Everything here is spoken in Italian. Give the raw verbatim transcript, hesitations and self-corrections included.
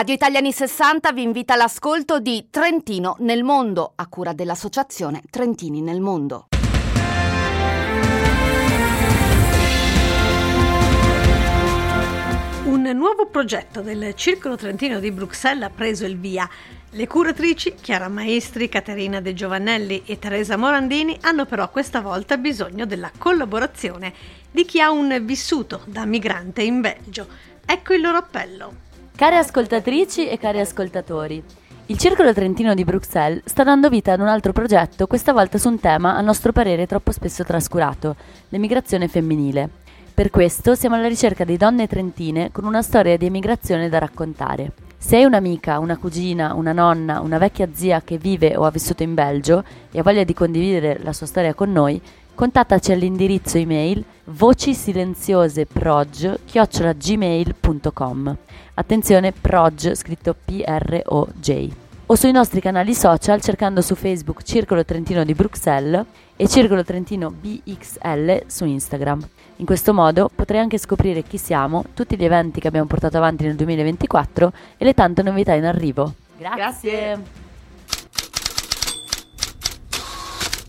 Radio Italia anni sessanta vi invita all'ascolto di Trentino nel mondo, a cura dell'associazione Trentini nel mondo. Un nuovo progetto del Circolo Trentino di Bruxelles ha preso il via. Le curatrici Chiara Maestri, Caterina De Giovannelli e Teresa Morandini hanno però questa volta bisogno della collaborazione di chi ha un vissuto da migrante in Belgio. Ecco il loro appello. Care ascoltatrici e cari ascoltatori, il Circolo Trentino di Bruxelles sta dando vita ad un altro progetto, questa volta su un tema a nostro parere troppo spesso trascurato, l'emigrazione femminile. Per questo siamo alla ricerca di donne trentine con una storia di emigrazione da raccontare. Se hai un'amica, una cugina, una nonna, una vecchia zia che vive o ha vissuto in Belgio e ha voglia di condividere la sua storia con noi, contattaci all'indirizzo email vocisilenziose.proj chiocciola gmail punto com. Attenzione, Proj scritto P R O J. O sui nostri canali social cercando su Facebook Circolo Trentino di Bruxelles e Circolo Trentino B X L su Instagram. In questo modo potrai anche scoprire chi siamo, tutti gli eventi che abbiamo portato avanti nel duemilaventiquattro e le tante novità in arrivo. Grazie! Grazie.